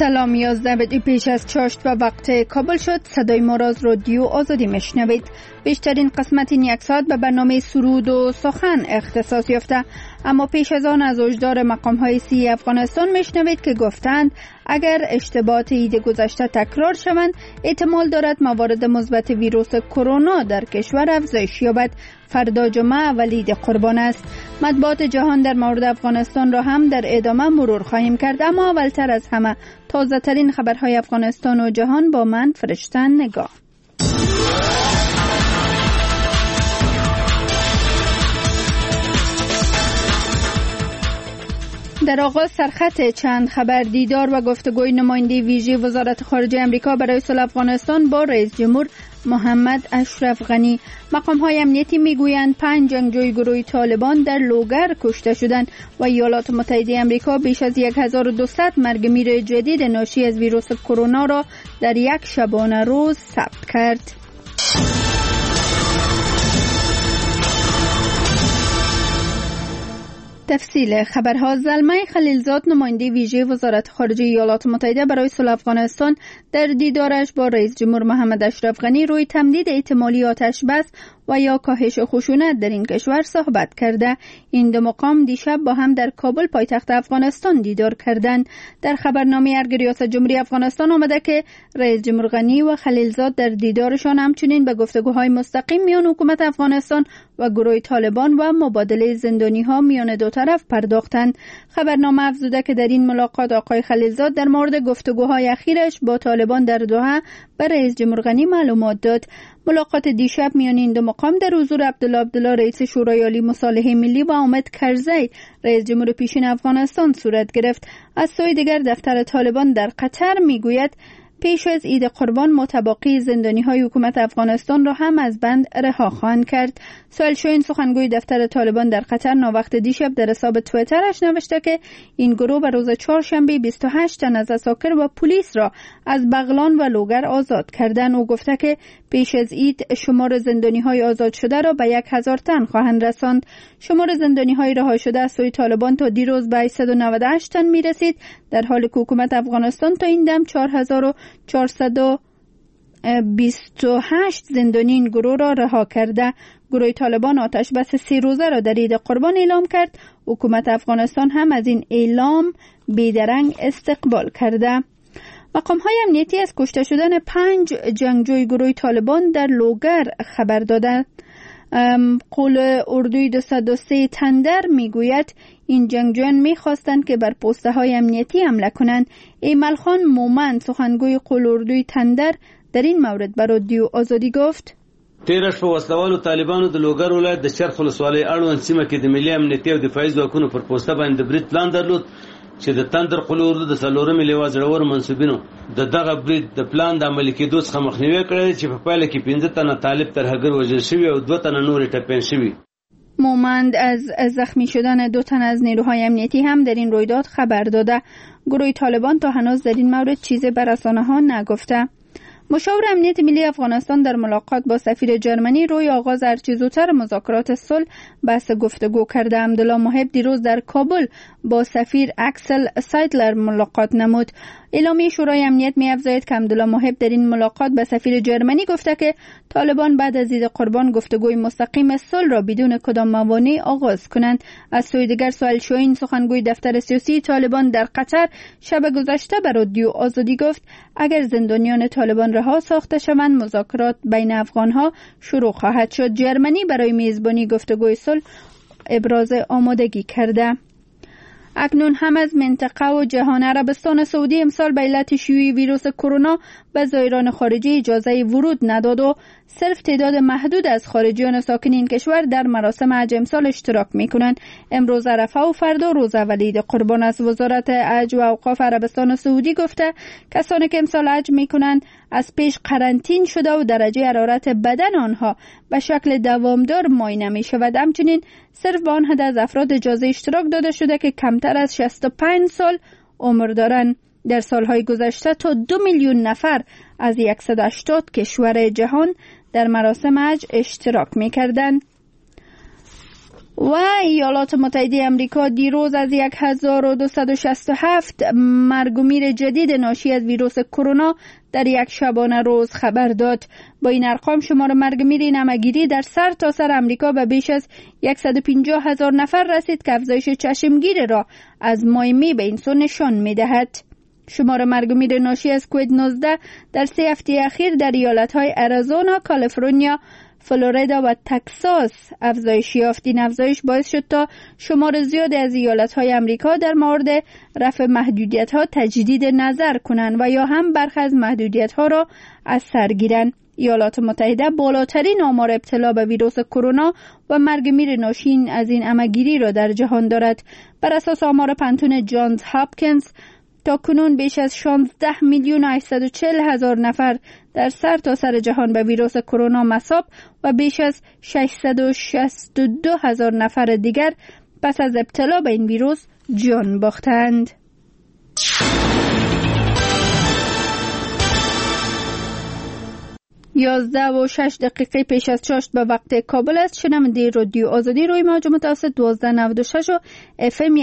سلام. 11 دقیقه پیش از چاشت و وقت کابل شد. صدای ما را از رادیو آزادی میشنوید. بیشترین قسمت این یک ساعت به برنامه سرود و سخن اختصاص یافته، اما پیش از آن از وجدار مقام‌های سیاسی افغانستان میشنوید که گفتند اگر اشتباهات عید گذشته تکرار شوند احتمال دارد موارد مثبت ویروس کرونا در کشور افزایش یابد. فردا جمعه اول عید قربان است. مطبوعات جهان در مورد افغانستان را هم در ادامه مرور خواهیم کرد، اما اولتر از همه تازه ترین خبرهای افغانستان و جهان با من فرشته نگاه. در آغاز سرخط چند خبر. دیدار و گفتگوی نماینده ویژه وزارت خارجه آمریکا برای صلح افغانستان با رئیس جمهور محمد اشرف غنی. مقام‌های امنیتی میگویند 5 جنگجوی گروه طالبان در لوگر کشته شدند و ایالات متحده آمریکا بیش از 1200 مرگ میر جدید ناشی از ویروس کرونا را در یک شبانه روز ثبت کرد. تفصیل خبرها. زلمه خلیلزاد نماینده ویژه وزارت خارجه ایالات متحده برای صلح افغانستان در دیدارش با رئیس جمهور محمد اشرف غنی روی تمدید احتمالی آتش بس و یا کاهش خشونت در این کشور صحبت کرده. این دو مقام دیشب با هم در کابل پایتخت افغانستان دیدار کردند. در خبرنامه ارگ ریاست جمهوری افغانستان آمده که رئیس جمهور غنی و خلیلزاد در دیدارشان همچنین به گفتگوهای مستقیم میان حکومت افغانستان و گروه طالبان و مبادله زندانی‌ها میان دو طرف پرداختند. خبرنامه افزوده که در این ملاقات آقای خلیلزاد در مورد گفتگوهای اخیرش با طالبان در دوحه به رئیس جمهور غنی معلومات داد. ملاقات دیشب میان این دو مقام در حضور عبدالله رئیس شورای عالی مصالحه ملی و حامد کرزی رئیس جمهور پیشین افغانستان صورت گرفت. از سوی دیگر دفتر طالبان در قطر میگوید پیش از عید قربان متباقی زندانی‌های حکومت افغانستان را هم از بند رها خواهند کرد. سهیل شاهین سخنگوی دفتر طالبان در قطر ناوقت دیشب در حساب توییترش نوشته که این گروه به روز چهارشنبه 28 تن از عساکر و پلیس را از بغلان و لوگر آزاد کردند. او گفته که پیش از عید شمار زندانی‌های آزاد شده را به 1000 تن خواهند رساند. شمار زندانی‌های رها شده از سوی طالبان تا دیروز به 198 تن می‌رسید، در حالی که حکومت افغانستان تا این دم 4428 زندانی این گروه را رها کرده. گروه طالبان آتش بس 3 روزه را در عید قربان اعلام کرد. حکومت افغانستان هم از این اعلام بیدرنگ استقبال کرده. مقام‌های امنیتی از کشته شدن 5 جنگجوی گروه طالبان در لوگر خبر دادند. قول اردوی 203 تندر میگوید این جنگجویان میخواستند که بر پسته های امنیتی حمله کنند. ایمل خان مومند سخنگوی قول اردوی تندر در این مورد بر رادیو آزادی گفت: تیرش په وسلوالو طالبانو د لوګر ولایت د چرخ ولسوالۍ اړوند سیمه کې د ملي امنیتي او دفاعي ځواکونو پر پوسټه باندې برید پلان درلود چې د تندر قول اردو د څلورمې لواء زړور منصبینو د دغه برید د پلان د عملي کېدو څخه مخنیوي کړی چې په پایله کې 15 تنه طالب ترهګر وژل شوي او 2 تنه نور ټپیان شوي. مومند از زخمی شدن 2 تن از نیروهای امنیتی هم در این رویداد خبر داده. گروه طالبان تا هنوز در این مورد چیزی به رسانه‌ها نگفته. مشاور امنیت ملی افغانستان در ملاقات با سفیر جرمنی روی آغاز هرچه زودتر مذاکرات صلح بحث گفتگو کرده. عبدالله محب دیروز در کابل با سفیر اکسل سایدلر ملاقات نمود. اعلامیه شورای امنیت می‌افزاید که عبدالله محب در این ملاقات به سفیر جرمنی گفته که طالبان بعد از عید قربان گفتگوی مستقیم صلح را بدون کدام موانع آغاز کنند. از سوی دیگر سهیل شاهین سخنگوی دفتر سیاسی طالبان در قطر شب گذشته به رادیو آزادی گفت اگر زندانیان طالبان رها ساخته شوند مذاکرات بین افغانها شروع خواهد شد. جرمنی برای میزبانی گفتگوی صلح ابراز آمادگی کرده. اکنون هم از منطقه و جهان. عربستان سعودی امسال به علت شیوع ویروس کرونا به زائران خارجی اجازه ورود نداد و صرف تعداد محدود از خارجیان ساکن این کشور در مراسم حج امسال اشتراک می‌کنند. امروز عرفه و فردا روز اول عید قربان است. وزارت حج و اوقاف عربستان سعودی گفته کسانی که امسال حج می‌کنند از پیش قرنطین شده و درجه حرارت بدن آنها به شکل دوامدار معاینه می‌شود. همچنین صرف به آن حد از افراد اجازه اشتراک داده شده که کمتر از 65 سال عمر دارند. در سالهای گذشته تا 2 میلیون نفر از 180 کشور جهان در مراسم حج اشتراک می‌کردند. و ایالات متحده آمریکا دیروز از 1267 مرگ و میر جدید ناشی از ویروس کرونا در یک شبانه روز خبر داد. با این ارقام شمار مرگ و میر نمگیری در سرتاسر آمریکا به بیش از 150,000 نفر رسید که افزایش چشمگیر را از ماه می به این سو نشان می دهد. شمار مرگ و میر ناشی از کووید 19 در 3 هفته اخیر در ایالت‌های اریزونا، کالیفرنیا، فلوریدا و تگزاس افزایش یافت. این افزایش باعث شد تا شمار زیادی از ایالت‌های آمریکا در مورد رفع محدودیت‌ها تجدید نظر کنند و یا هم برخی از محدودیت‌ها را از سر گیرند. ایالات متحده بالاترین آمار ابتلا به ویروس کرونا و مرگ میر ناشی از این عمه‌گیری را در جهان دارد. بر اساس آمار پنتون جانز هاپکینز تا کنون بیش از 16,840,000 نفر در سرتاسر جهان به ویروس کرونا مصاب و بیش از 662,000 نفر دیگر پس از ابتلا به این ویروس جان باختند. 11:06 پیش از چاشت به وقت کابل است. شنونده رادیو آزادی روی موج متوسط 1296 و FM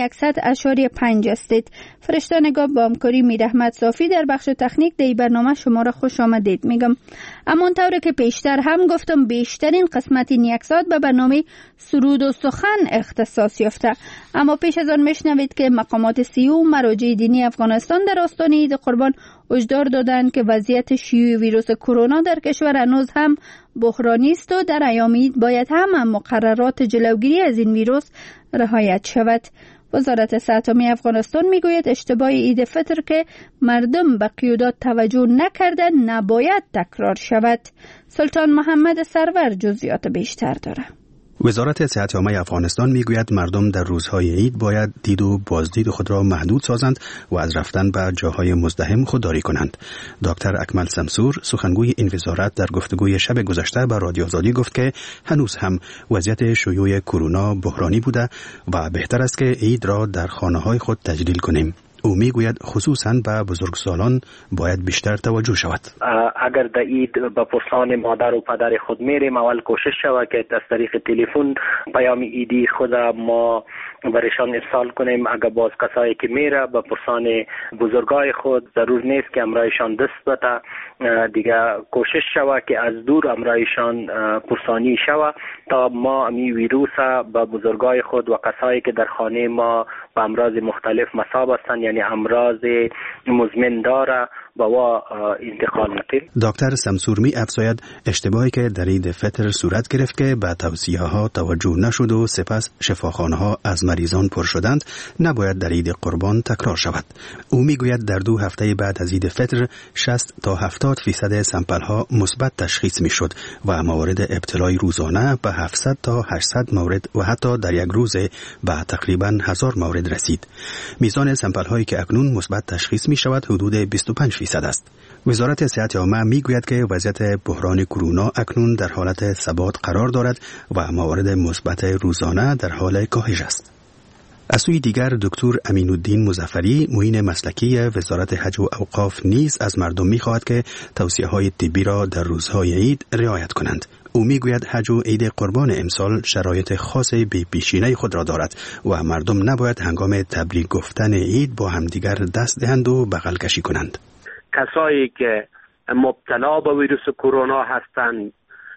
100.5 هستید. فرشته نگاه با همکاری میر احمد صافی در بخش تکنیک در برنامه شما را خوش آمدید میگم. همانطور که پیشتر هم گفتم بیشترین قسمت این یک ساعت به برنامه سرود و سخن اختصاص یافته. اما پیش از آن میشنوید که مقامات سیو مراجع دینی افغانستان در آستانه عید قربان هشدار دادند که وضعیت شیوع ویروس کرونا در کشور هنوز هم بحرانی است و در ایام عید باید هم مقررات جلوگیری از این ویروس رعایت شود. وزارت صحت عامه افغانستان میگوید اشتباه عید فطر که مردم به قیودات توجه نکردن نباید تکرار شود. سلطان محمد سرور جزئیات بیشتر داره. وزارت صحت عامه افغانستان میگوید مردم در روزهای عید باید دید و بازدید خود را محدود سازند و از رفتن به جاهای مزدحم خودداری کنند. دکتر اکمل سمسور سخنگوی این وزارت در گفتگوی شب گذشته با رادیو آزادی گفت که هنوز هم وضعیت شیوع کرونا بحرانی بوده و بهتر است که عید را در خانه‌های خود تجلیل کنیم. او میگوید خصوصاً به بزرگسالان باید بیشتر توجه شود. اگر در عید به پرسان مادر و پدر خود میریم، اول کوشش شود که از طریق تلفن پیام عیدی خود ما برایشان ارسال کنیم. اگر باز کسایی که میره به پرسان بزرگای خود ضرور نیست که امرایشان دست بده، دیگه کوشش شود که از دور امرایشان پرسانی شود تا ما امی ویروس به بزرگای خود و کسایی که در خانه ما به امراض مختلف مصاب هستند، یعنی امراض مزمن داره، با انتقال نکنیم. دکتر سمسور می افزاید اشتباهی که در عید فطر صورت گرفت که به توصیه ها توجه نشد و سپس شفاخانه ها از مریضان پر شدند نباید در عید قربان تکرار شود. او می گوید در 2 هفته بعد از عید فطر 60 تا 70% سمپل ها مثبت تشخیص می شد و موارد ابتلای روزانه به 700 تا 800 مورد و حتی در یک روز به تقریبا 1000 مورد رسید. میزان سمپل هایی که اکنون مثبت تشخیص می شود حدود 25% است. وزارت صحت عامه میگوید که وضعیت بحران کرونا اکنون در حالت ثبات قرار دارد و موارد مثبت روزانه در حال کاهش است. از سوی دیگر دکتر امین الدین مظفری معین مسلکی وزارت حج و اوقاف نیز از مردم می‌خواهد که توصیه‌های طبی را در روزهای عید رعایت کنند. او میگوید حج و عید قربان امسال شرایط خاص به پیشینه خود را دارد و مردم نباید هنگام تبریک گفتن عید با همدیگر دست دهند و بغل کشی کنند. کسایی که مبتلا به ویروس کرونا هستند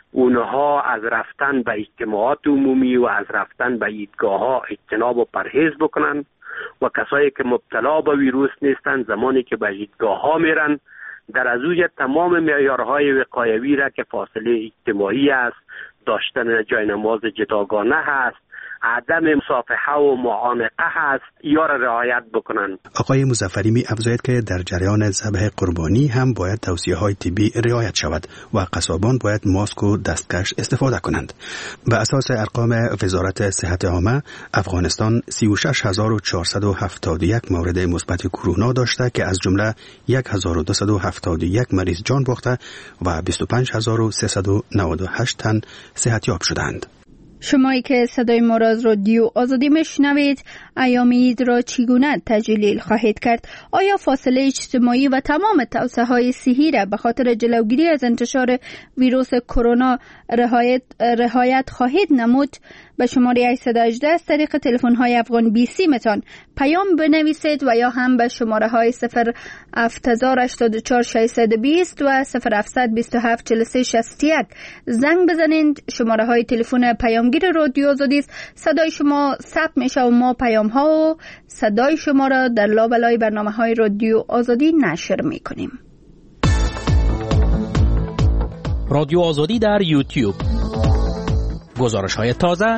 اونها از رفتن به اجتماعات عمومی و از رفتن به عیدگاه‌ها اجتناب و پرهیز بکنن و کسایی که مبتلا به ویروس نیستند زمانی که به عیدگاه‌ها میرن در ازوی تمام معیارهای وقایوی را که فاصله اجتماعی است، داشتن جای نماز جداگانه هست، عدم مصافحه و معانقه هست، یا را رعایت بکنن. آقای مظفری می افزاید که در جریان ذبح قربانی هم باید توصیه‌های طبی رعایت شود و قصابان باید ماسک و دستکش استفاده کنند. به اساس ارقام وزارت صحت عامه افغانستان 36471 مورد مثبت کرونا داشته که از جمله 1271 مریض جان باخته و 25398 تن صحتیاب شدند. شمایی که صدای ما را از رادیو آزادی میشنوید، ایام عید را چگونه تجلیل خواهید کرد؟ آیا فاصله اجتماعی و تمام توصیه های صحی را به خاطر جلوگیری از انتشار ویروس کرونا رعایت خواهید نمود؟ به شماره 818 از طریق تلفن های افغان 20 میتون پیام بنویسید و یا هم به شماره های 07084 620 و 0727 43 61 زنگ بزنید. شماره های تلفن پیامگیر رادیو آزادی است. صدای شما ثبت میشه و ما پیام ها و صدای شما را در لابلای برنامه های رادیو آزادی نشر میکنیم. رادیو آزادی در یوتیوب، گزارش های تازه.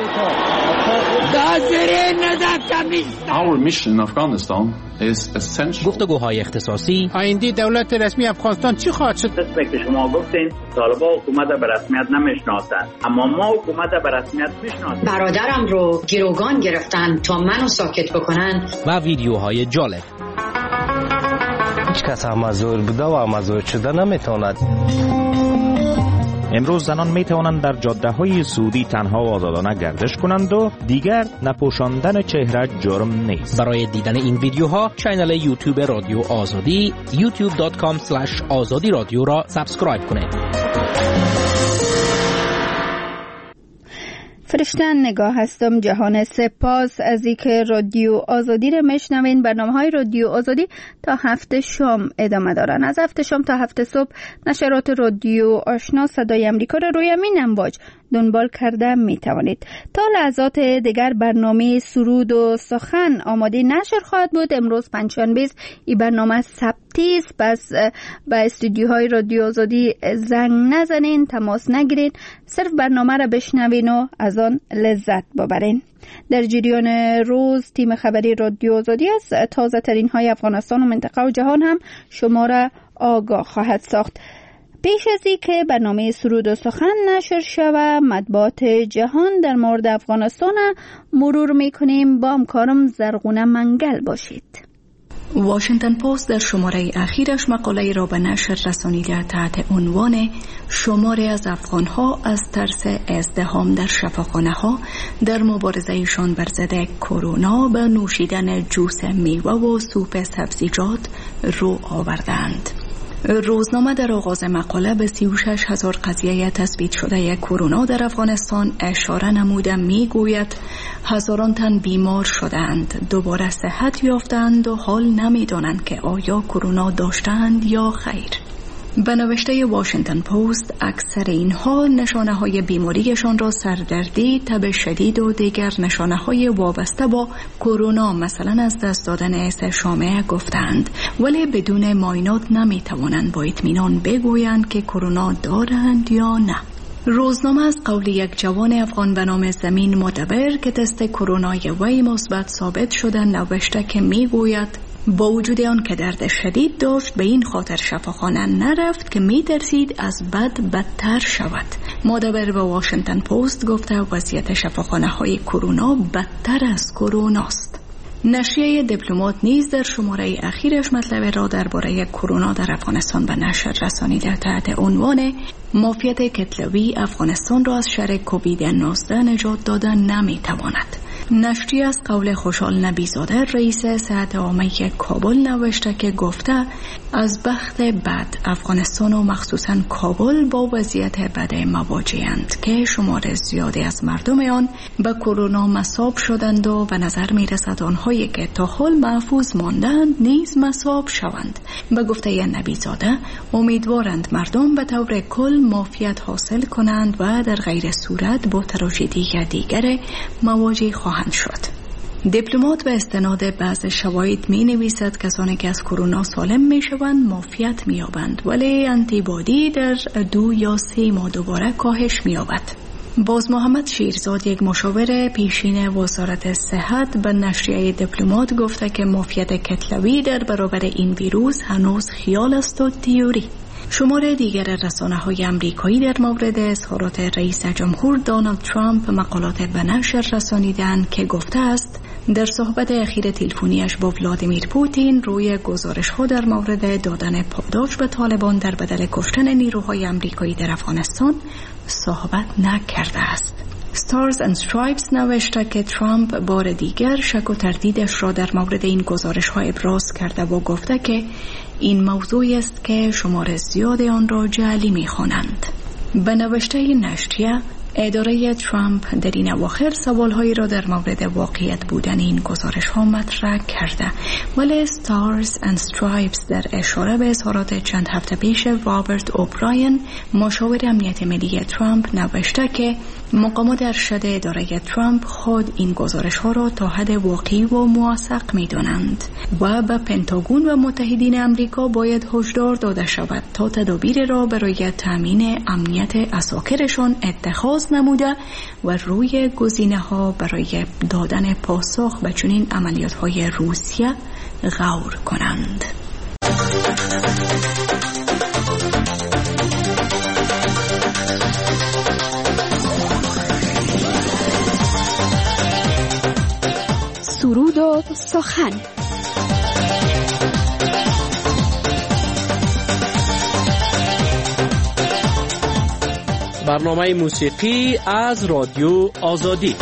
Our mission in Afghanistan is essential. گفتگوهای اختصاصی. آینده دولت رسمی افغانستان چی خواهد شد؟ مثل که شما گفتین طالبان حکومت به رسمیت نمیشناسند، اما ما حکومت به رسمیت میشناسیم. برادرم رو گروگان گرفتن تا منو ساکت بکنن. و ویدیوهای جالب. هیچ کس امازور بوده و امازور شده نمیتواند. امروز زنان می توانند در جاده‌های سعودی تنها و آزادانه گردش کنند و دیگر نپوشاندن چهره جرم نیست. برای دیدن این ویدیوها کانال یوتیوب رادیو آزادی youtube.com/azadi رادیو را سابسکرایب کنید. فرشتن نگاه هستم. جهان سپاس از اینکه رادیو آزادی را میشنوین. برنامه‌های رادیو آزادی تا هفته شام ادامه دارن. از هفته شام تا هفته صبح نشرات رادیو آشنا صدای امریکا را روی همین امواج دنبال کرده می توانید. تا لحظات دیگر برنامه سرود و سخن آماده نشر خواهد بود. امروز پنجشنبه است. این برنامه ثبتی است. پس به استودیوهای رادیو آزادی زنگ نزنین، تماس نگیرین، صرف برنامه را بشنوین و از آن لذت ببرین. در جریان روز تیم خبری رادیو آزادی از تازه ترین های افغانستان و منطقه و جهان هم شما را آگاه خواهد ساخت. پیش از این که برنامه سرود و سخن نشر شود، مطبوعات جهان در مورد افغانستان مرور میکنیم. با همکارم زرغونه منگل باشید. واشنگتن پست در شماره اخیرش مقاله را به نشر رسانیده تحت عنوان شماری از افغانها از ترس ازدحام در شفاخانه‌ها در مبارزهشان بر ضد کرونا به نوشیدن جوس میوه و سوپ سبزیجات رو آوردند. روزنامه در آغاز مقاله به 36,000 قضیه تثبیت شده کرونا در افغانستان اشاره نموده میگوید هزاران تن بیمار شدند، دوباره صحت یافتند و حال نمیدانند که آیا کرونا داشتند یا خیر. به نوشته واشنگتن پست اکثر اینها نشانه های بیماریشان را سردردی، تب شدید و دیگر نشانه های وابسته با کرونا مثلا از دست دادن حس شامه گفتند، ولی بدون معاینات نمی توانند با اطمینان بگویند که کرونا دارند یا نه. روزنامه از قول یک جوان افغان به نام زمین مدبر که تست کرونای وی مثبت ثابت شده نوشته که میگوید با وجود آن که درد شدید داشت به این خاطر شفاخانه نرفت که می‌ترسید از بد بدتر شود. مدبر به واشنگتن پست گفته وضعیت شفاخانه‌های کرونا بدتر از کروناست. نشریه دیپلمات نیز در شماره اخیرش مطلب را درباره کرونا در افغانستان به نشر رسانیده تحت عنوان مافیات کتلوی افغانستان را از شر کووید 19 نجات دادن نمی‌تواند. نشریه از قول خوشحال نبیزاده رئیس صحت عامه کابل نوشته که گفته از بخت بد افغانستان و مخصوصا کابل با وضعیت بد مواجه‌اند که شمار زیادی از مردم آن به کرونا مصاب شدند و به نظر می‌رسد آنهایی که تا حال محفوظ ماندند نیز مصاب شوند. به گفته نبیزاده امیدوارند مردم به طور کل معافیت حاصل کنند و در غیر صورت با تراژدی دیگر مواجه خواهند شد. دیپلمات به استناد بعض شواهد می نویسد کسانی که از کرونا سالم می شوند معافیت می یابند، ولی آنتیبادی در 2 یا 3 ماه دوباره کاهش می یابد. باز محمد شیرزاد یک مشاور پیشین وزارت صحت به نشریه دیپلمات گفته که معافیت کتلوی در برابر این ویروس هنوز خیال است و تئوری. شمار دیگر رسانه‌های آمریکایی در مورد اظهارات رئیس جمهور دونالد ترامپ مقالات به نشر رسانیدند که گفته است در صحبت اخیر تلفنیش با ولادیمیر پوتین روی گزارش‌ها در مورد دادن پاداش به طالبان در بدل کشتن نیروهای آمریکایی در افغانستان صحبت نکرده است. Stars and Stripes نوشته که ترامپ بار دیگر شک و تردیدش را در مورد این گزارش‌ها ابراز کرده و گفته که این موضوعی است که شمار زیاد آن را جعلی می‌خوانند. به نوشته نشریه، اداره ترامپ در این اواخر سوالهایی را در مورد واقعیت بودن این گزارش‌ها مطرح کرده، ولی Stars and Stripes در اشاره به اظهارات چند هفته پیش رابرت اوبراین، مشاور امنیت ملی ترامپ، نوشته که مقامات ارشد اداره ترامپ خود این گزارش‌ها را تا حد واقعی و موثق می‌دانند و به پنتاگون و متحدین آمریکا باید هشدار داده شود تا تدابیر را برای تامین امنیت اساکرشان اتخاذ نموده و روی گزینه‌ها برای دادن پاسخ به چنین عملیات‌های روسیه غور کنند. سرود و سخن. برنامه موسیقی از رادیو آزادی.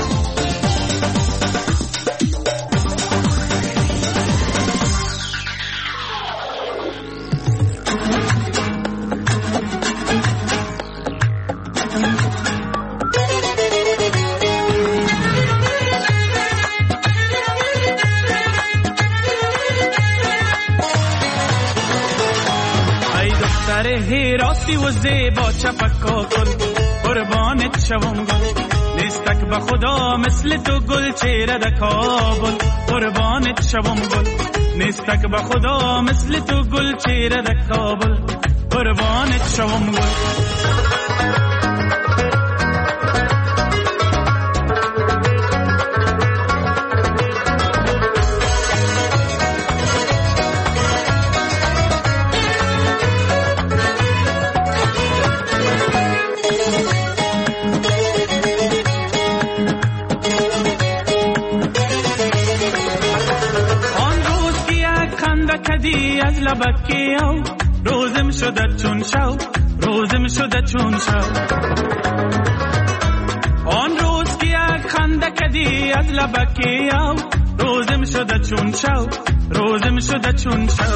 هیراتی و زیبا چپکا کن، قربانت شوم گل، نیستک به خدا مثل تو گل چهره د کابل. قربانت شوم گل، نیستک به خدا مثل تو گل چهره د کابل. قربانت شوم گل. از لبکی او روزم شده چون شو، روزم شده چون شو. آن روز که یک خنده کدی از لبکی او روزم شده چون شو، روزم شده چون شو.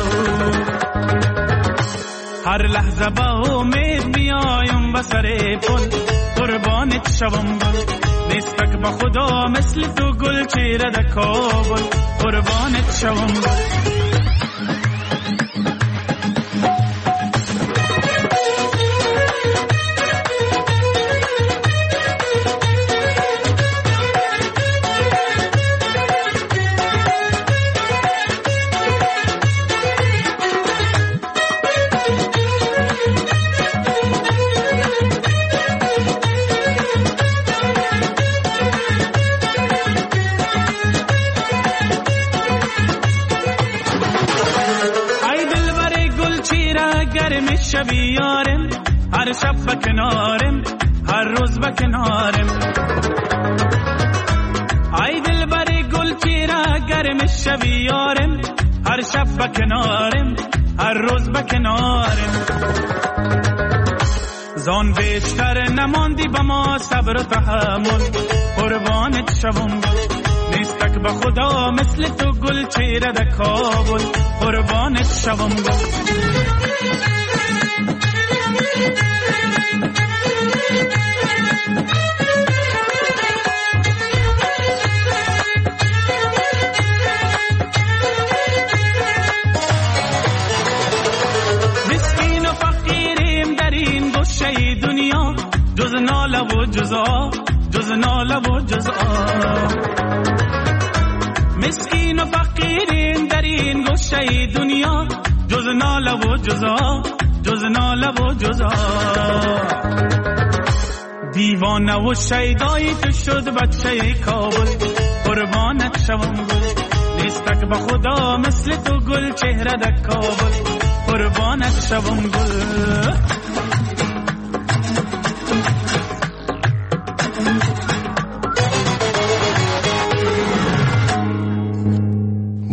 هر لحظه با امید میایم و سر پل، قربانت شوم گل، نیستک به خدا مثل تو گل چهره د کابل. قربانت شوم گل. شبی یارم هر شب بکنارم، هر روز بکنارم. ای دل بری گل چیرا گرم شبی یارم، هر شب بکنارم، هر روز بکنارم. زان بیشتر نماندی با ما صبر و تحمل، قربانت شوم گل، نیستک به خدا مثل تو گل چهره د کابل. قربانت شوم گل. مسکین و فقیریم در این گوشه دنیا، جز ناله و جزا، جز ناله و جزا. مسکین و فقیریم در این گوشه دنیا، جز ناله و جزا، جز ناله و جزا. دیوانه و شیدای تو شد بچه کابل، قربانت شوم گل، نیستک به خدا مثل تو گل چهره د کابل. قربانت شوم گل.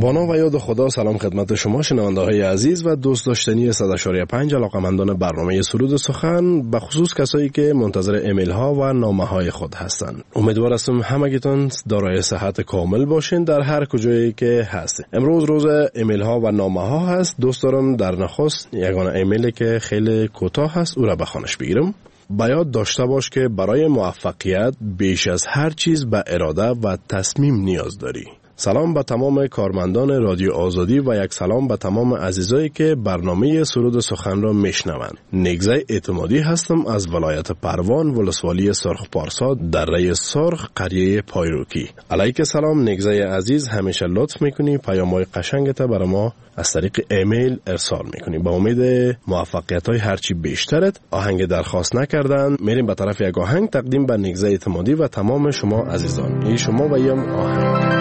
با نام و یاد خدا سلام خدمت شما شنونده های عزیز و دوست داشتنی 100.5 علاقمندان برنامه سرود سخن، به خصوص کسایی که منتظر ایمیل ها و نامه های خود هستند. امیدوار هستم همگیتون دارای صحت کامل باشین در هر کجایی که هستید. امروز روز ایمیل ها و نامه ها هست. دوست دارم در نخست یگانه ایمیلی که خیلی کوتاه هست او را به خوانش بگیرم. با یاد داشته باش که برای موفقیت بیش از هر چیز به اراده و تصمیم نیاز داری. سلام به تمام کارمندان رادیو آزادی و یک سلام به تمام عزیزایی که برنامه سرود سخن را میشنوند. نگزه اعتمادی هستم از ولایت پروان، ولسوالی سرخ پارسا، دره سرخ، قریه پایروکی. علیک سلام نگزه عزیز، همیشه لطف میکنی پیام‌های قشنگت برای ما از طریق ایمیل ارسال میکنی. با امید موفقیت‌های هرچی بیشترت. آهنگ درخواست نکردن، میریم به طرف یک آهنگ تقدیم به نگزه اعتمادی و تمام شما عزیزان. ای شما و یم آهنگ.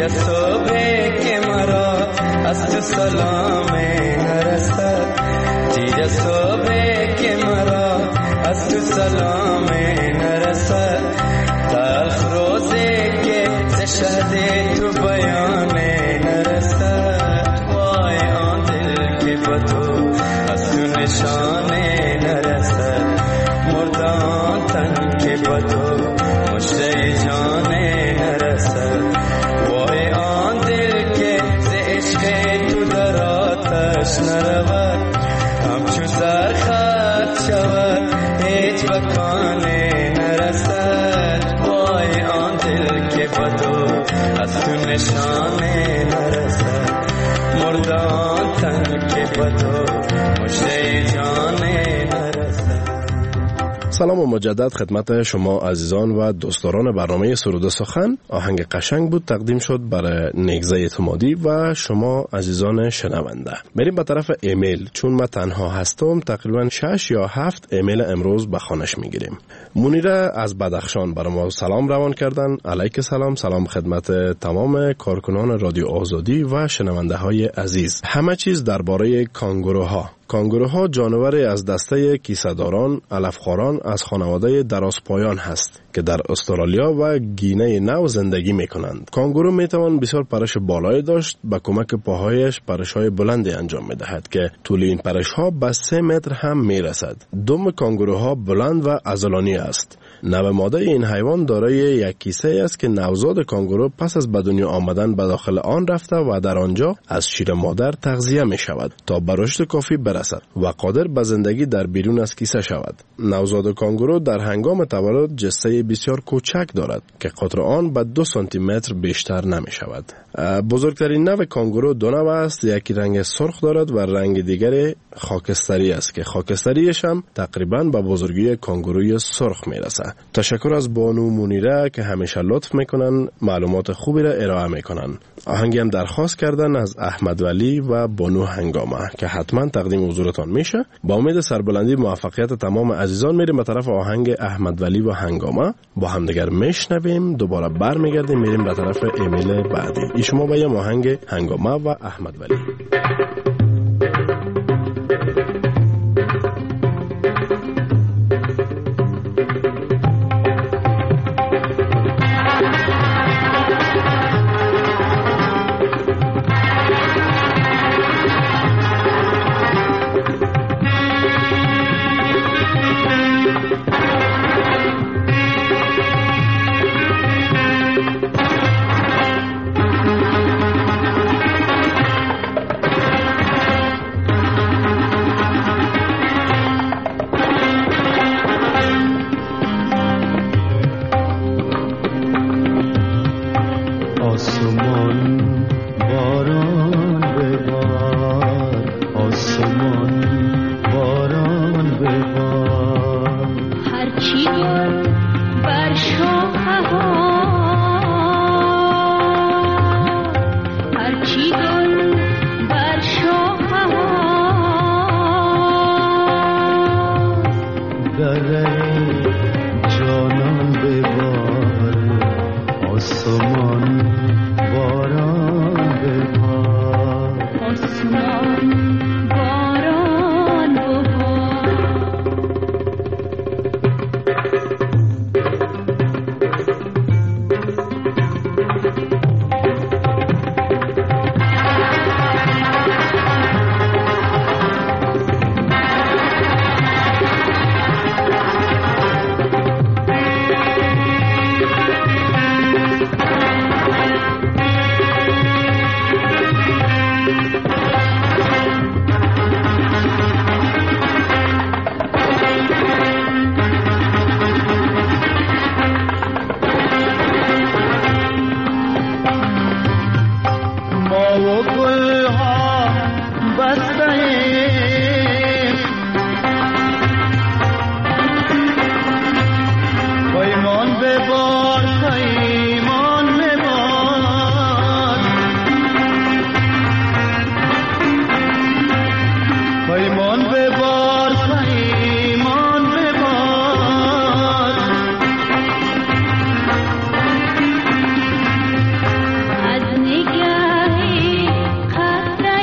Salam नरसा تیر صبح که مرا از تو سلام نرسد، تلخ روزی که ز شهد تو بیان نرسد. وای آن دل که با تو از تو نشان نرسد، مرده آن تن که با تو مشته جان نرسد. وای آن دل که ز عشق تو در آتش نرود، همچو زر خط شود هیچ بکان نرسد. وای آن دل که با تو از تو نشان نرسد، مرده آن تن که با تو مشته جان نرسد. سلام و مجدد خدمت شما عزیزان و دوستداران برنامه سرود سخن. آهنگ قشنگ بود تقدیم شد برای نگزه اعتمادی و شما عزیزان شنونده. بریم به طرف ایمیل، چون من تنها هستم تقریبا 6 یا 7 ایمیل امروز به خانش میگیریم. منیره از بدخشان برای ما سلام روان کردن. علیک سلام. سلام خدمت تمام کارکنان رادیو آزادی و شنونده های عزیز. همه چیز درباره کانگوروها. کانگوروها جانوری از دسته کیسه‌داران علفخواران از خانواده درازپایان هست که در استرالیا و گینه نو زندگی می کنند. کانگورو می توان بسیار پرش بالایی داشت، با کمک پاهایش پرش‌های بلندی انجام می دهد که طول این پرش‌ها به 3 متر هم می رسد. دم کانگوروها بلند و عضلانی است. نو ماده این حیوان دارای یک کیسه است که نوزاد کانگورو پس از به دنیا آمدن به داخل آن رفته و در آنجا از شیر مادر تغذیه می شود تا به رشد کافی برسد و قادر به زندگی در بیرون از کیسه شود. نوزاد کانگورو در هنگام تولد جثه بسیار کوچک دارد که قطر آن به 2 سانتی متر بیشتر نمی شود. بزرگترین نو کانگورو 2 نو است. یکی رنگ سرخ دارد و رنگ دیگری خاکستری است که خاکستریش هم تقریبا به بزرگی کانگوروی سرخ می رسد. تشکر از بانو منیره که همیشه لطف میکنن، معلومات خوبی را ارائه میکنن. آهنگی هم درخواست کردن از احمد ولی و بانو هنگامه که حتما تقدیم حضورتان میشه. با امید سربلندی موفقیت تمام عزیزان میریم به طرف آهنگ احمد ولی و هنگامه. با همدیگر میشنویم، دوباره برمیگردیم میریم به طرف ایمیل بعدی. شما با یه آهنگ هنگامه و احمد ولی. از نگاه خطره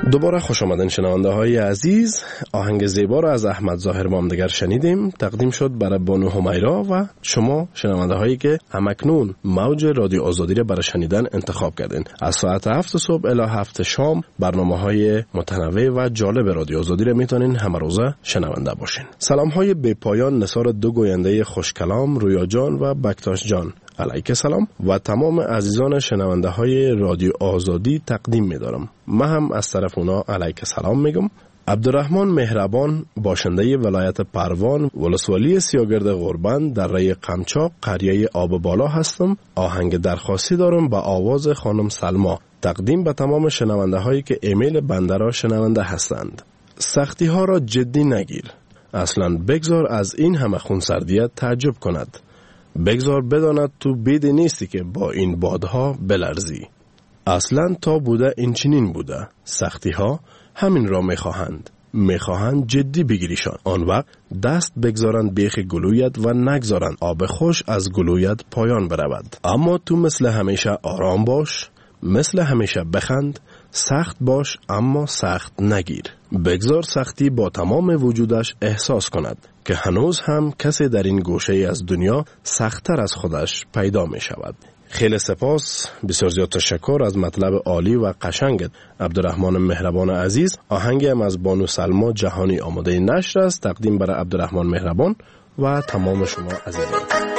دوباره خوش آمدین شنونده های عزیز. آهنگ زیبا را از احمد ظاهر با هم دیگر شنیدیم. تقدیم شد برای بانو همیرا و شما شنونده هایی که همکنون موج رادیو آزادی را برای شنیدن انتخاب کردین. از ساعت 7 صبح الی 7 شام برنامه های متنوع و جالب رادیو آزادی را میتونین همه روزه شنونده باشین. سلام های بی پایان نثار دو گوینده خوشکلام، رویا جان و بکتاش جان علیک سلام و تمام عزیزان شنونده های رادیو آزادی تقدیم می‌دارم. من هم از طرف اونا علیک سلام میگم. عبدالرحمن مهربان، باشنده ولایت پروان، ولسوالی سیاگرد غربند در ری قمچاق، قریه آب بالا هستم. آهنگ درخواستی دارم با آواز خانم سلما، تقدیم به تمام شنونده هایی که ایمیل بنده را شنونده هستند. سختی ها را جدی نگیر، اصلا بگذار از این همه خونسردیت تعجب کند. بگذار بداند تو بید نیستی که با این بادها بلرزی. اصلا تا بوده این چنین بوده. سختی ها همین را میخواهند جدی بگیریشان. آن وقت دست بگذارند بیخ گلویت و نگذارند آب خوش از گلویت پایان برود. اما تو مثل همیشه آرام باش، مثل همیشه بخند، سخت باش اما سخت نگیر. بگذار سختی با تمام وجودش احساس کند که هنوز هم کسی در این گوشه از دنیا سخت‌تر از خودش پیدا می شود. خیلی سپاس، بسیار زیاد تشکر از مطلب عالی و قشنگت عبدالرحمن مهربان عزیز. آهنگی هم از بانو سلما جهانی آماده نشر است، تقدیم برای عبدالرحمن مهربان و تمام شما عزیزان.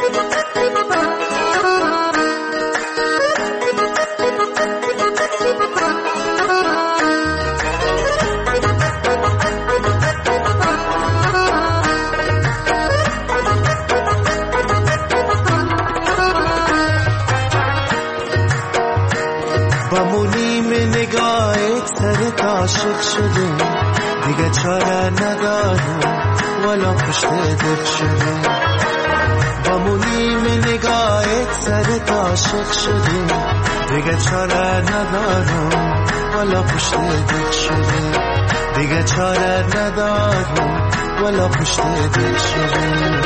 عاشق شده دیگه چاره ندارم والا پشت دل شده. با مونیم نگاهت سرت عاشق شده دیگه چاره ندارم والا پشت دل شده. دیگه چاره ندارم والا پشت دل شده.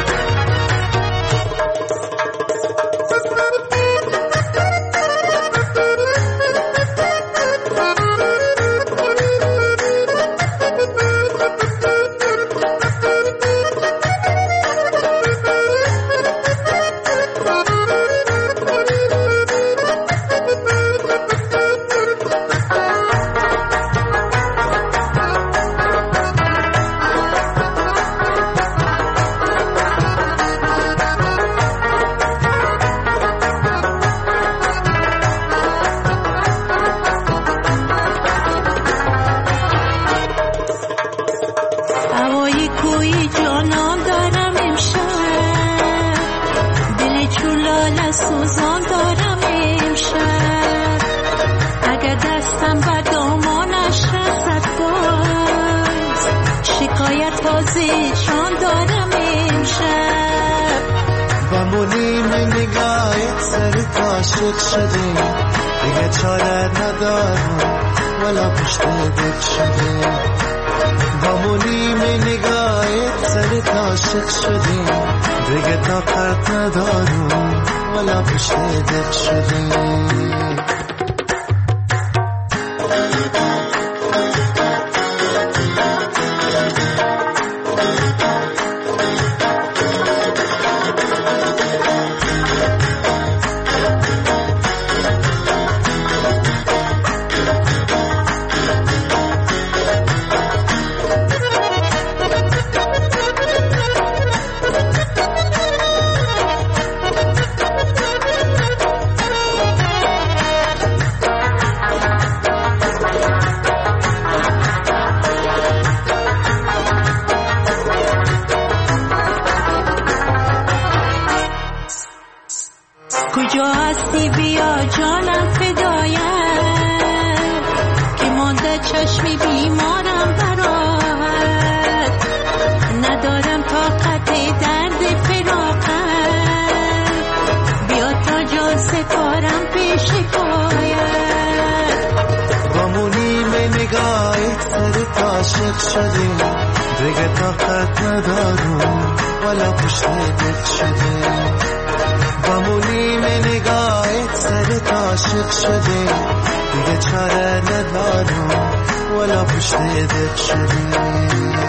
عاشق شده دیگه چاره ندارم والا پشت دل شده. با مونیم نگاهت سرت عاشق شده دیگه طاقت ندارم والا پشت دل شده. کجا هستی بیا جانم فدایم که مانده چشمی بیمارم برات. ندارم طاقت درد فراقت بیا تا جان سپارم پیش پایت. با مونیم نگاهت سرت عاشق شده دیگه طاقت ندارم والا پشت دل شده. با مونیم نگاهت سرت عاشق شده دیگه چاره ندارم والا پشت دل شده.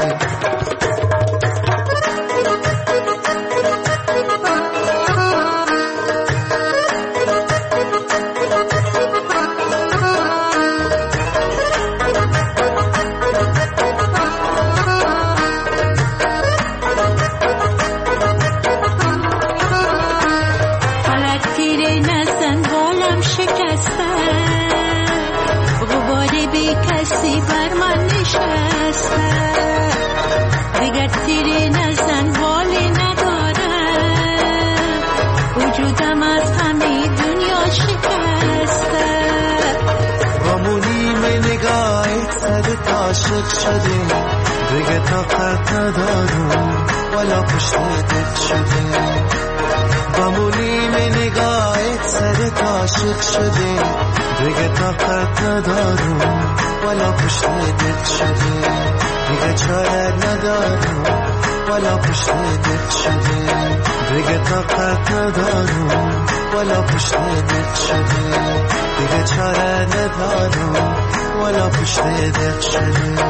عاشق شده دیگه طاقت ندارم والا پشت دل شده. بمونی من نگاهت سرت عاشق شده دیگه طاقت ندارم والا پشت دل شده. دیگه چاره ندارم والا پشت دل شده. دیگه طاقت ندارم والا پشت دل شده. دیگه چاره ندارم والا پشت دل شده.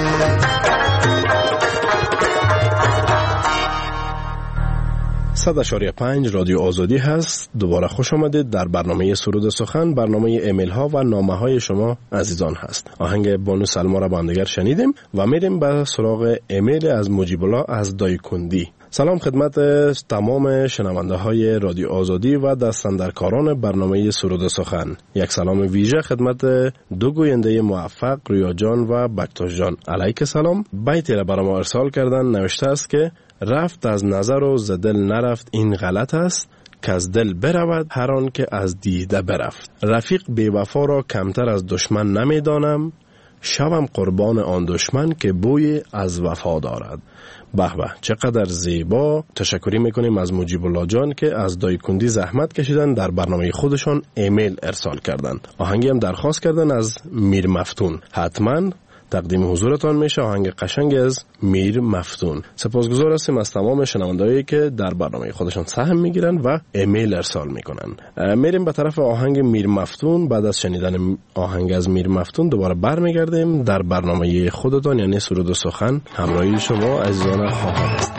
100.5 رادیو آزادی هست. دوباره خوش آمدید در برنامه سرود سخن. برنامه ایمیل ها و نامه های شما عزیزان هست. آهنگ بانو سلما را با هم دیگر شنیدیم و میریم به سراغ ایمیل از مجیب الله از دایکندی. سلام خدمت تمام شنونده های رادیو آزادی و دستاندرکاران برنامه سرود سخن. یک سلام ویژه خدمت دو گوینده موفق رویا جان و بکتاش جان. علیک سلام. بیتی را برام ارسال کردن. نوشته است که رفت از نظر و ز دل نرفت این غلط است که از دل برود هر آن که از دیده برفت. رفیق بی وفا را کمتر از دشمن نمیدانم شوم قربان آن دشمن که بوی از وفا دارد. به به چقدر زیبا. تشکری میکنیم از مجیب الله جان که از دایکندی زحمت کشیدن در برنامه خودشان ایمیل ارسال کردن. آهنگی هم درخواست کردن از میر مفتون. حتما تقدیم حضورتان میشه آهنگ قشنگ از میر مفتون. سپاسگزار هستیم از تمام شنوندهایی که در برنامه خودشان سهم میگیرن و ایمیل ارسال میکنن. میریم به طرف آهنگ میر مفتون. بعد از شنیدن آهنگ از میر مفتون دوباره برمیگردیم در برنامه خودتان یعنی سرود و سخن. همراهی شما عزیزان خواهم است.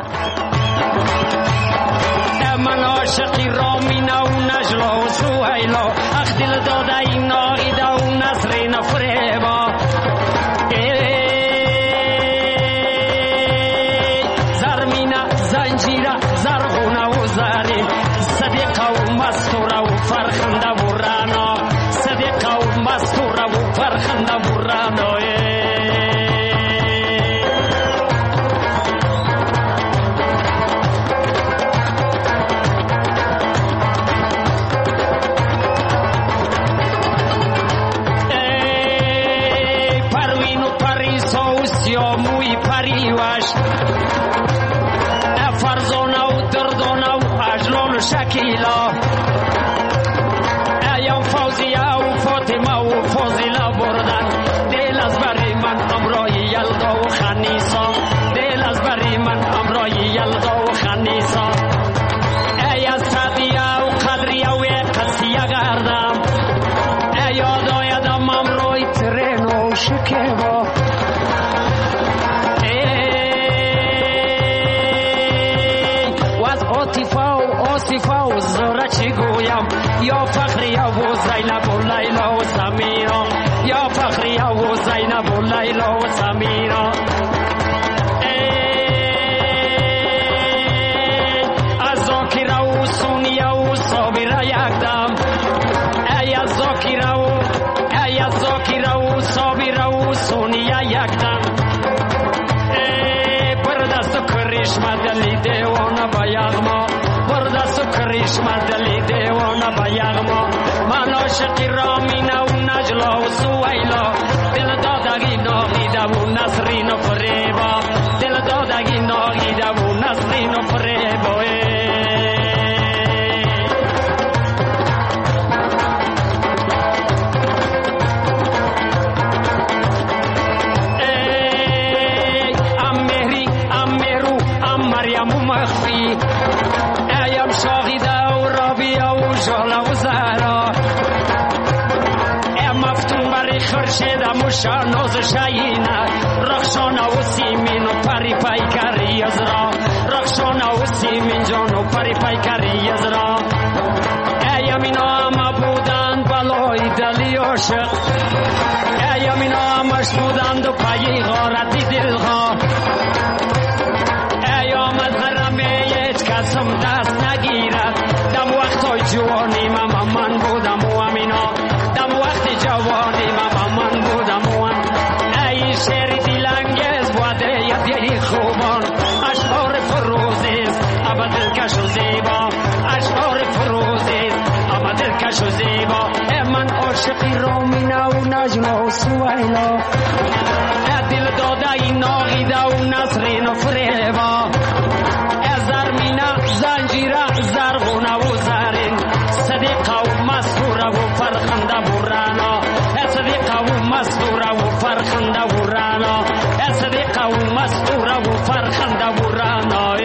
من عاشقی را مینه و نجلا و سویلا اخ دل داده این ناغیده و نصر نفریبا زرمینه زنجیره زرغونه و زرین صدیقه و مستوره و فرخنده و رانا صدیقه و مستوره و فرخنده و رانا شکیلا ایام فوزیه و فاطمه و فاضله بردن دل از بری من امرای یلدا و خنیسا دل از بری من امرای یلدا و خنیسا ای از تقیه و قدریه و قصیه گردم ای یاد آیدم امرای ترین و شکیبا آصفه و زره چی گویم یا فخریه و زینب و لیلا و سمیرا یا فخریه و زینب و لیلا و سمیرا از زاکره و سونیه و صابره یکدم ای از زاکره و صابره و سونیه یکدم بردست و کرشمه دلی دیوانه با یغما کریشمه دلی دیوانه با یغما من عاشقی رامینه و نجلا و سویلا دل دادگی ناغیده و نسرین و فریبا دل دادگی ناغیده و نسرین و فریبا ام مهرو ام مریم و مخفی شاهده و رابیه و جاله و زهرا ای مفتون بری خورشید موشا نوز شاینه رخشانه و سیمین و پری پیکری از را رخشانه و سیمین جان و پری پیکری از را ایامین آمه بودن بلای دلی عاشق ایامین آمش بودند و پایی غارتی دلها ایام از غرمه هیچ کسم دست نگیرد دم وقتای جوانی من بودم و امینا دم وقت جوانی من بودم و ای شعر دیلنگز بوده یدی خوبان اشعار فروزیست اما دلکش و زیبا اشعار فروزیست اما دلکش و زیبا من عاشقی رومینا و نجم و سویلا دل داده این ناغیده و نسرین و فریبا زرمینه زنجیره زرغونه و زرین صدیقه و مسروره و فرخنده و رانا صدیقه و مسروره و فرخنده و رانا صدیقه و مسروره و فرخنده و رانا.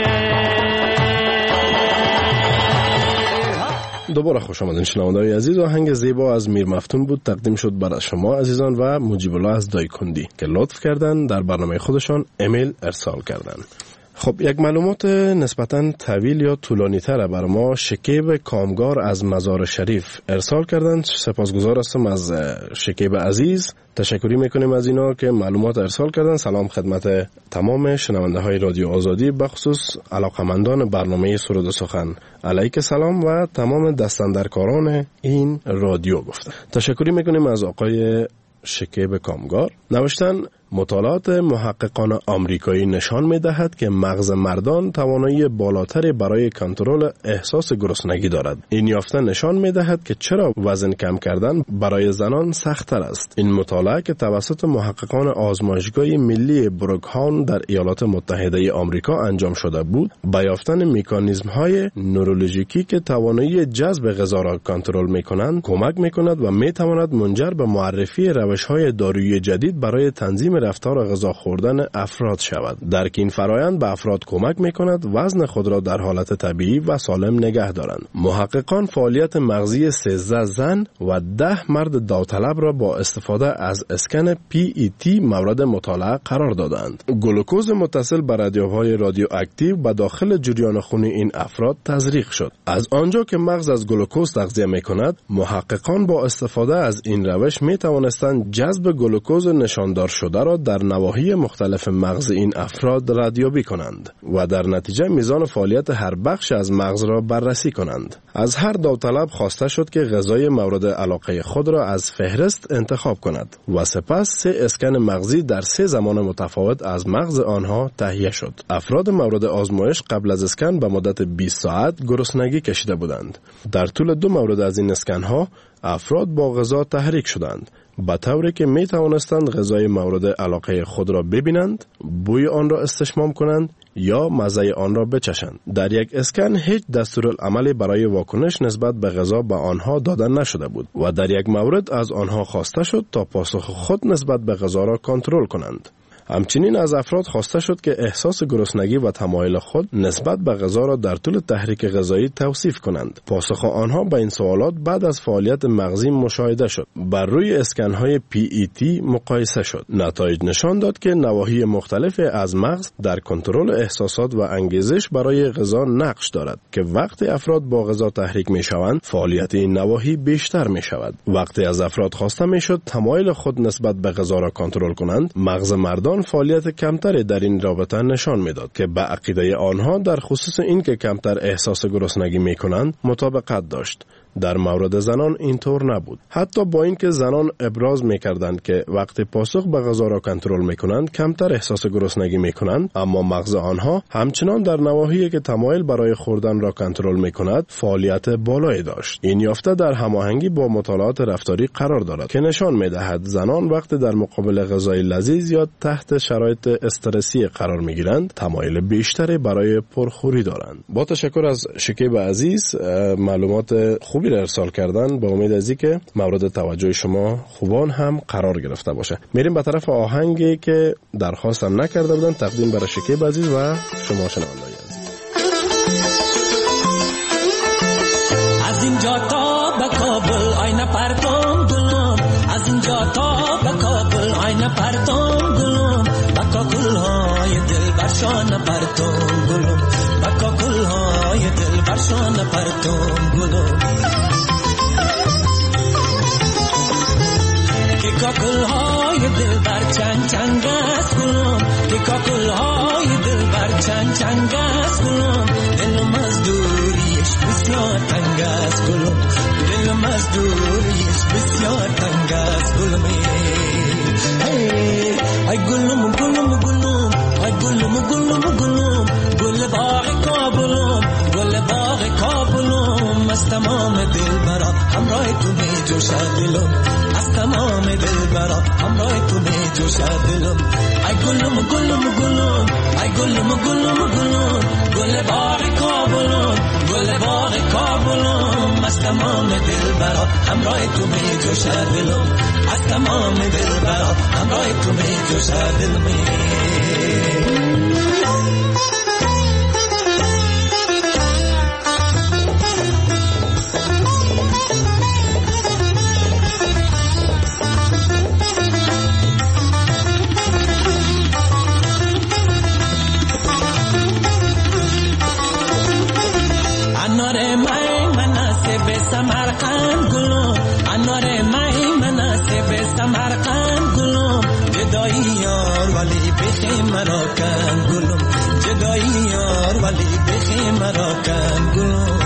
دوباره خوش آمدین شنونده‌های عزیز. آهنگ زیبا از میر مفتون بود، تقدیم شد برای شما عزیزان و مجیب الله از دایکندی که لطف کردن در برنامه خودشان ایمیل ارسال کردن. خب یک معلومات نسبتاً طویل یا طولانی تر بر ما شکیب کامگار از مزار شریف ارسال کردند. سپاسگزار هستم از شکیب عزیز، تشکری میکنیم از اینا که معلومات ارسال کردن. سلام خدمت تمام شنونده های رادیو آزادی، بخصوص علاقمندان برنامه سرود سخن. علیک سلام و تمام دستاندرکاران این رادیو گفته. تشکری میکنیم از آقای شکیب کامگار. نوشتن مطالعات محققان آمریکایی نشان می‌دهد که مغز مردان توانایی بالاتری برای کنترل احساس گرسنگی دارد. این یافته نشان می‌دهد که چرا وزن کم کردن برای زنان سخت‌تر است. این مطالعه که توسط محققان آزمایشگاه ملی بروکهاون در ایالات متحده آمریکا انجام شده بود، به یافتن مکانیزم‌های نورولوژیکی که توانایی جذب غذا را کنترل می‌کنند کمک می‌کند و می‌تواند منجر به معرفی روش‌های دارویی جدید برای تنظیم رفتار غذا خوردن افراد شود. در این فرایند به افراد کمک می‌کند وزن خود را در حالت طبیعی و سالم نگه دارند. محققان فعالیت مغزی 13 زن و 10 مرد داوطلب را با استفاده از اسکن PET مورد مطالعه قرار دادند. گلوکوز متصل به رادیوهای رادیواکتیو به داخل جریان خونی این افراد تزریق شد. از آنجا که مغز از گلوکوز تغذیه می‌کند، محققان با استفاده از این روش می‌توانستند جذب گلوکوز نشاندار شده را در نواحی مختلف مغز این افراد ردیابی کنند و در نتیجه میزان فعالیت هر بخش از مغز را بررسی کنند. از هر داوطلب خواسته شد که غذای مورد علاقه خود را از فهرست انتخاب کند و سپس 3 اسکن مغزی در 3 زمان متفاوت از مغز آنها تهیه شد. افراد مورد آزمایش قبل از اسکن به مدت 20 ساعت گرسنگی کشیده بودند. در طول 2 مورد از این اسکن ها افراد با غذا تحریک شدند، به طوری که می توانستند غذای مورد علاقه خود را ببینند، بوی آن را استشمام کنند یا مزه آن را بچشند. در یک اسکن هیچ دستورالعملی برای واکنش نسبت به غذا به آنها داده نشده بود و در یک مورد از آنها خواسته شد تا پاسخ خود نسبت به غذا را کنترل کنند. همچنین از افراد خواسته شد که احساس گرسنگی و تمایل خود نسبت به غذا را در طول تحریک غذایی توصیف کنند. پاسخ آنها به این سوالات بعد از فعالیت مغزی مشاهده شد. بر روی اسکن‌های PET مقایسه شد. نتایج نشان داد که نواحی مختلف از مغز در کنترل احساسات و انگیزش برای غذا نقش دارد که وقتی افراد با غذا تحریک می‌شوند، فعالیت این نواحی بیشتر می‌شود. وقتی از افراد خواسته می‌شد تمایل خود نسبت به غذا را کنترل کنند، مغز مردان فعالیت کمتری در این رابطه نشان میداد که به عقیده آنها در خصوص این که کمتر احساس گرسنگی میکنند مطابقت داشت. در مورد زنان اینطور نبود. حتی با اینکه زنان ابراز میکردند که وقتی پاسخ به غذا را کنترل میکنند کمتر احساس گرسنگی میکنند، اما مغز آنها همچنان در نواحی که تمایل برای خوردن را کنترل میکند فعالیت بالایی داشت. این یافته در هماهنگی با مطالعات رفتاری قرار دارد که نشان میدهد زنان وقتی در مقابل غذای لذیذ یا تحت شرایط استرسی قرار میگیرند تمایل بیشتری برای پرخوری دارند. با تشکر از شکیب عزیز، معلومات خوبی را ارسال کردن. با امید از اینکه مورد توجه شما خوبان هم قرار گرفته باشه. میریم به طرف آهنگی که درخواستم نکرده بودن، تقدیم برای شکیب عزیز و شما شنوندگان عزیز. از اینجا تا به کابل آینه پرتم دلم، از اینجا تا به کابل پرتون گلم با کاکل‌های دل برشان پرتون گلم که کاکل‌های دل بر چنگ چنگ است گلم که کاکل‌های دل بر چنگ چنگ است گلم دلم از دوریش بسیار تنگ است گلم دلم از دوریش بسیار تنگ است گلم ای گلم گلم گلم ای گلم گلم گلم گل باغ کابلم گل باغ کابلم از تمام دل برا همراه تو می جوشد دلم از تمام دل برا همراه تو می جوشد دلم ای گلم گلم گلم ای گلم گلم گلم گل باغ کابلم گل باغ کابلم از تمام دل برا همراه تو می جوشد دلم از تمام دل برا همراه تو می جوشد دلم سمرقند گلم انار مای مناسب سمرقند گلم جدایی یار ولی بخی مرا کن گلم جدایی یار ولی بخی مرا کن گلم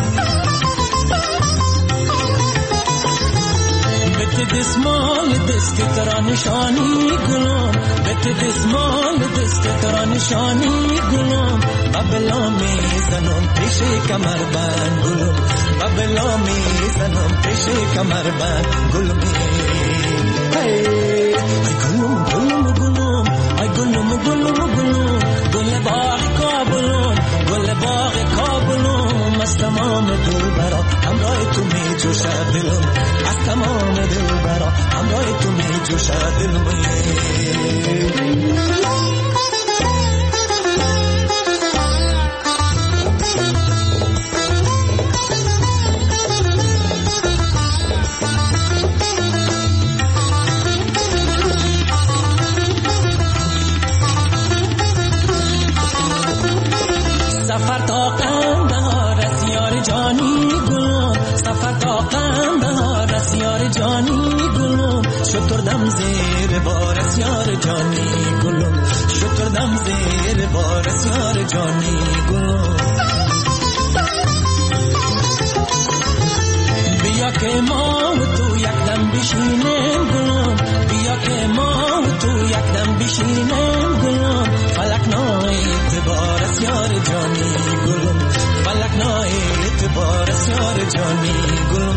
بت دسمال دست ترا نشانی گلم بت دسمال دست ترا نشانی گلم ببلا میزنم پیش کمر بند گلم ببلا میزنم پیش کمر بند گلم ای گلم گلم گلم ای گلم گلم گلم گل باغ کابلم گل باغ کابلم از تمام دل برا همراه تو می جوشد دلم از تمام دل برا همراه تو می جوشد دلم سفر تا قندهار است یار جانی گلم سفر تا قندهار است یار جانی گلم شتردم زیر بار است یار جانی گلم شتردم زیر بار است یار جانی گلم بیا که ما و تو یک دم بشینیم گلم بیا که ما و تو یک دم بشینیم گلم فلک نای اعتبار است یار جانی گلم فلک نای اعتبار است یار جانی گلم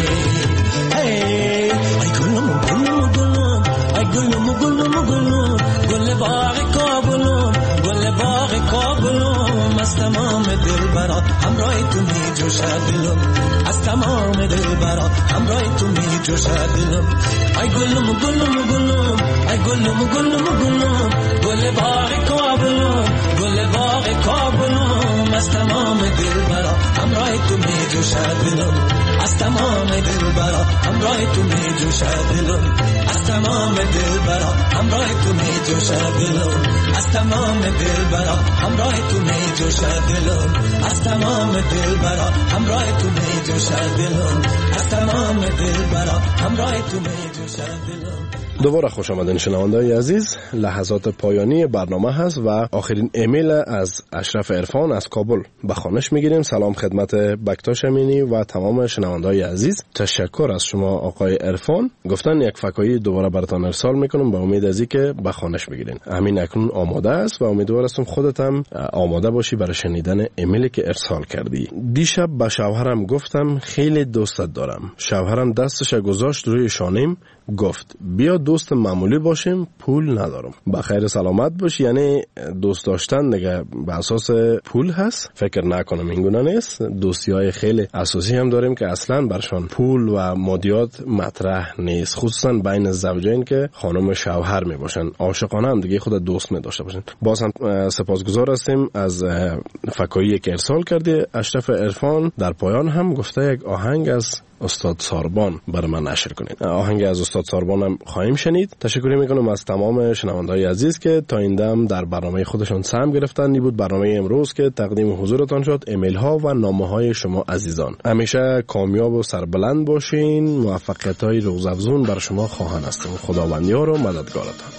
ای گلم گلم گلم ای گلم گلم گلم گل باغ کابلم گل باغ کابلم از تمام دل برا همراه تو می جوشد دلم از تمام دل برا همراه تو می جوشد دلم ای گلم گلم گلم ای گلم گلم گلم گل باغ کابلم گل باغ کابلم از تمام دل برا همراه تو می جوشد دلم از تمام دل برا همراه تو می جوشد دلم از تمام دل برا همراه تو می جوشد دلم از تمام دل برا همراه تو می جوشد دلم از تمام دل برا همراه تو می جوشد دلم از تمام دل برا همراه تو می جوشد دلم. دوباره خوش آمدین شنونده‌های عزیز. لحظات پایانی برنامه هست و آخرین ایمیل از اشرف عرفان از کابل به خوانش میگیریم. سلام خدمت بکتاش امینی و تمام شنونده‌های عزیز. تشکر از شما آقای عرفان. گفتن یک فکایی دوباره براتون ارسال میکنم به امید از اینکه به خوانش بگیرین. همین اکنون آماده است و امیدوار هستم خودت هم آماده باشی برای شنیدن ایمیلی که ارسال کردی. دیشب به شوهرم گفتم خیلی دوستت دارم. شوهرم دستش گذاشت روی شانم، گفت بیا دوست معمولی باشیم، پول ندارم. بخیر سلامت باش. یعنی دوست داشتن دیگه به اساس پول هست؟ فکر نکنم این گونه نیست. دوستی‌های خیلی اساسی هم داریم که اصلا برشان پول و مادیات مطرح نیست، خصوصا بین زوجین که خانم و شوهر می باشن. عاشقانه هم دیگه خود دوست می داشته باشن. باز هم سپاسگزار هستیم از فکایی که ارسال کردی اشرف عرفان. در پایان هم گفته یک آهنگ از استاد ساربان برای من نشر کنید. آهنگ از استاد ساربان هم خواهیم شنید. تشکر میکنم از تمام شنونده‌های عزیز که تا این دم در برنامه خودشون سهم گرفتن. این بود برنامه امروز که تقدیم حضورتان شد. ایمیل ها و نامه های شما عزیزان. همیشه کامیاب و سربلند باشین. موفقیت های روزافزون بر شما خواهان هستم. خداوندیار و مددگارتان.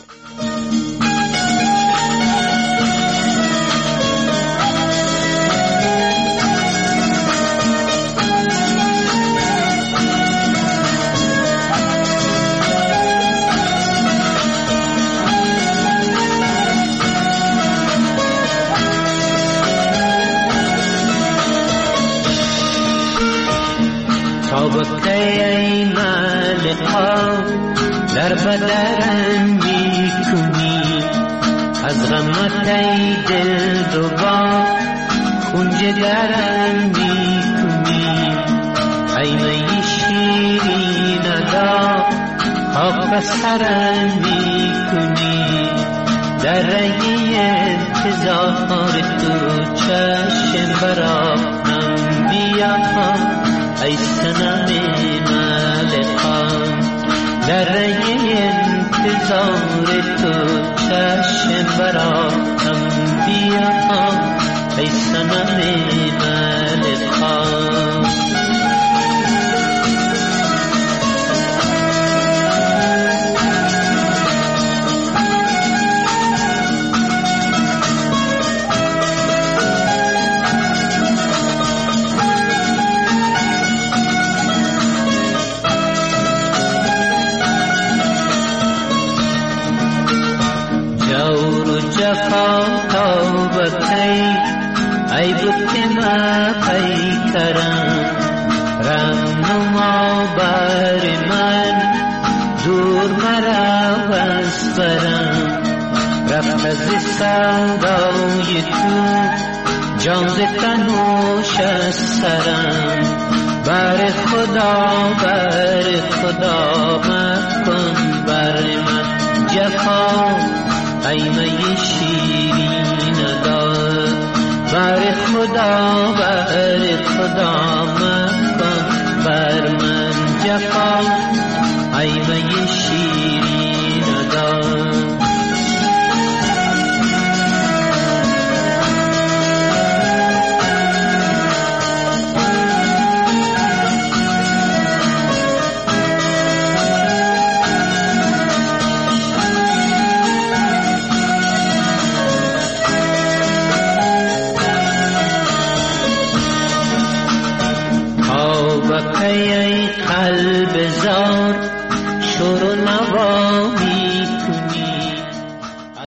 در بدرم میکنی از غمت ای دل ربا خون جگرم میکنی ای می شیرین ادا خاک سرم میکنی در رگی انتظار تو چشم برام بیا ای سنم ملکان در رگی انتظار تو چشم براتم بیا ای صنم ملکان. ای بکنا پی کرم رهنما بر من دور مرا وسپرم رفت از سودای تو جان ز تنوش از سرم بر خدا مکن بر من جفا ای می شیرین دار بر خدا مکن بر من جفا ای می شیرین